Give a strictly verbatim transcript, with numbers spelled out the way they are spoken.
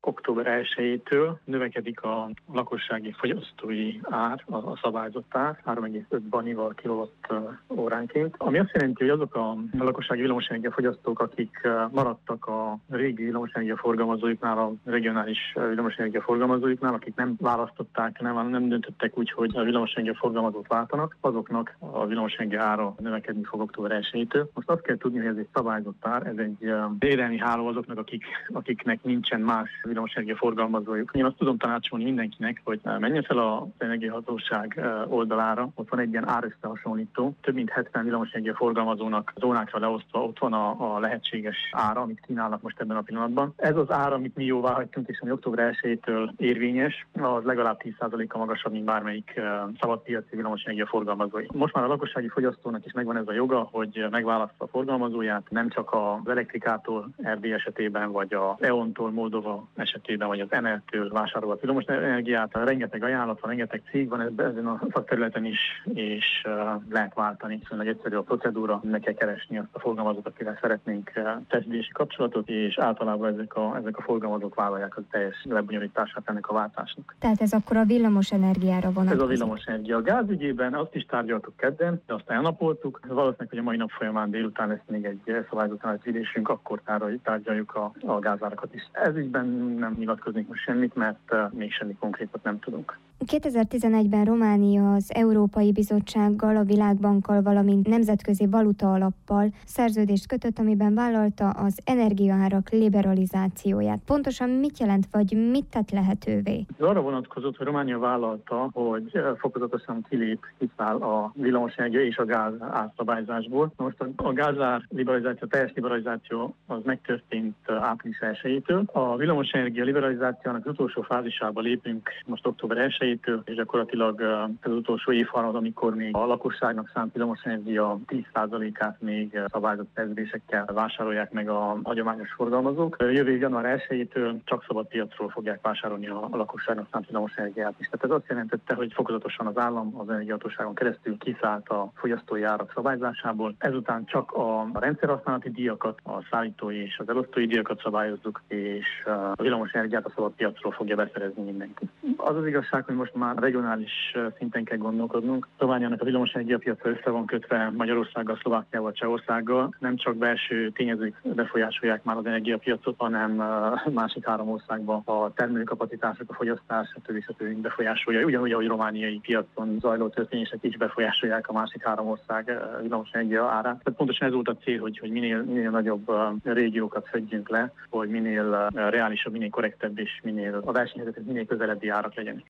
október elsejétől növekedik a lakossági fogyasztói ár, a, a szabályzott ár, három egész öt banival kilowatt óránként, ami azt jelenti, hogy azok a lakossági villamosenergia fogyasztók, akik maradtak a régi villamosenergia forgalmazóiknál, a regionális villamosenergia forgalmazóiknál, akik nem választották, nem, nem döntöttek úgy, hogy a villamosenergia forgalmazót váltanak, azoknak a villamosenergia ára növekedni fog október elsejétől. Most azt kell tudni, hogy ez egy szabályzott ár, ez egy védelmi háló azoknak, akik, akiknek nincsen más villamosenergia forgalmazójuk. Én azt tudom tanácsolni mindenkinek, hogy menjen fel az energiahatóság oldalára, ott van egy ilyen árösszehasonlító, több mint hetven villamosenergia forgalmazónak zónákra leosztva, ott van a, a lehetséges ára, amit kínálnak most ebben a pillanatban. Ez az ára, amit mi jóvá hagytunk, és ami október elsejétől érvényes, az legalább tíz százalékkal magasabb, mint bármelyik szabadpiaci villamosenergia forgalmazói. Most már a lakossági fogyasztónak is megvan ez a joga, hogy megválasztja a forgalmazóját, nem csak az Elektrikától er dé esetében, vagy az é o en-tól Moldova esetében, vagy az Enel-től vásárolt villamos energiát. Rengeteg ajánlat van, rengeteg cég van ezen a szakterületen is, és uh, lehet váltani. Viszonylag egyszerű a procedúra, meg kell keresni azt a forgalmazót, akivel szeretnénk uh, szerződési kapcsolatot, és általában ezek a, ezek a forgalmazók vállalják a teljes lebonyolítását ennek a váltásnak. Tehát ez akkor a villamos energiára vonatkozik? Ez a villamos energia. A gázügyében azt is tárgyaltuk kedden, de aztán elnapoltuk. Valószínűleg, hogy a mai nap folyamán délután lesz még egy szabályzott ülésünk, akkor tárgyaljuk a, a gázárakat is. Ez ügyben nem nyilatkoznék most semmit, mert uh, még semmi konkrétat nem tudunk. kétezer-tizenegyben Románia az Európai Bizottsággal, a Világbankkal, valamint Nemzetközi Valuta Alappal szerződést kötött, amiben vállalta az energiaárak liberalizációját. Pontosan mit jelent, vagy mit tett lehetővé? Arra vonatkozott, hogy Románia vállalta, hogy fokozatosan kilép, kiszáll a villamosenergia és a gáz árszabályzásból. Most a gázár liberalizáció, teljes liberalizáció az megtörtént április elsejétől. A villamosenergia liberalizációnak az utolsó fázisába lépünk most október elsejétől, és gyakorlatilag ez az utolsó évharmad, amikor még a lakosságnak szánt villamosenergia tíz százalékát még szabályozott szerződésekkel vásárolják meg a hagyományos forgalmazók. Jövő év január elsejétől csak szabad piacról fogják vásárolni a, a lakosságnak szánt villamosenergiát is. Tehát ez azt jelentette, hogy fokozatosan az állam az energiahatóságon keresztül kiszállt a fogyasztói árak szabályzásából. Ezután csak a rendszerhasználati díjakat, a szállítói és az elosztói díjakat szabályozzuk, és a villamosenergiát a szabad piacról fogja beszerezni mindenki. Az az igazság, hogy most már regionális szinten kell gondolkodnunk. Romániának a villamosenergiapiaca össze van kötve Magyarországgal, Szlovákiával, Csehországgal. Nem csak belső tényezők befolyásolják már az energiapiacot, hanem másik három országban a termelőkapacitások, a fogyasztás, stb. stb. Befolyásolja. Ugyanúgy, ahogy romániai piacon zajló történések is befolyásolják a másik három ország villamosenergia árát. Tehát pontosan ez volt a cél, hogy, hogy minél, minél nagyobb régiókat fedjünk le, hogy minél reálisabb, minél korrektebb és minél a versenyhelyzethez minél közelebbi árak legyenek.